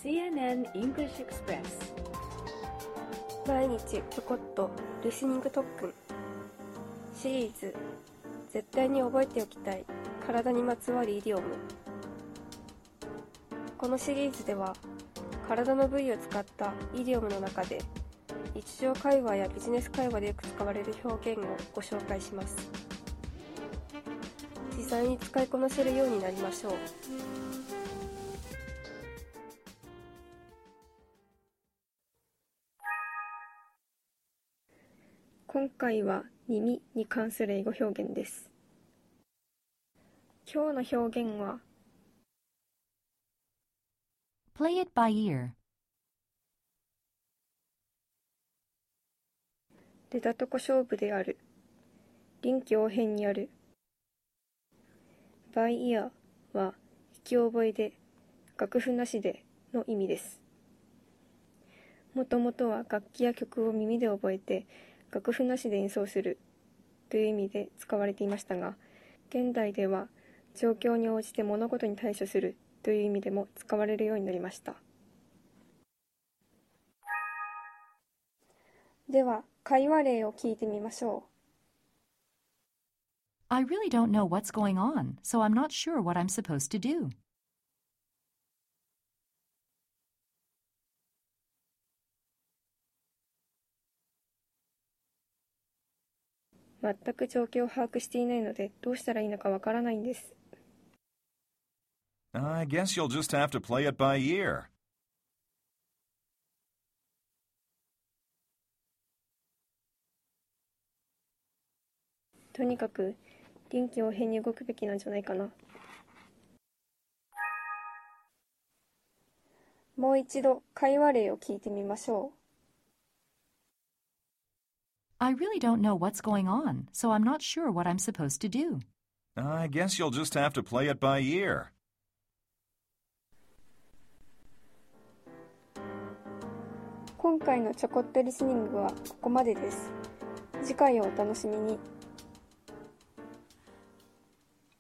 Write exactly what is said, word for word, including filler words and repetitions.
シーエヌエヌ English Express 毎日ちょこっとリスニング特訓シリーズ絶対に覚えておきたい体にまつわるイディオム。このシリーズでは体の部位を使ったイディオムの中で日常会話やビジネス会話でよく使われる表現をご紹介します。実際に使いこなせるようになりましょう。今回は耳に関する英語表現です。今日の表現は Play it by ear. 出たとこ勝負である、臨機応変にある。by ear は聞き覚えで、楽譜なしでの意味です。もともとは楽器や曲を耳で覚えて楽譜なしで演奏するという意味で使われていましたが、現代では状況に応じて物事に対処するという意味でも使われるようになりました。では、会話例を聞いてみましょう。 I really don't know what's going on, so I'm not sure what I'm supposed to do. 全く状況を把握していないのでどうしたらいいのかわからないんです。 I guess you'll just have to play it by ear. とにかく臨機応変に動くべきなんじゃないかな。もう一度会話例を聞いてみましょう。 I really don't know what's going on, so I'm not sure what I'm supposed to do. I guess you'll just have to play it by ear. 今回のちょこっとリスニングはここまでです。次回をお楽しみに。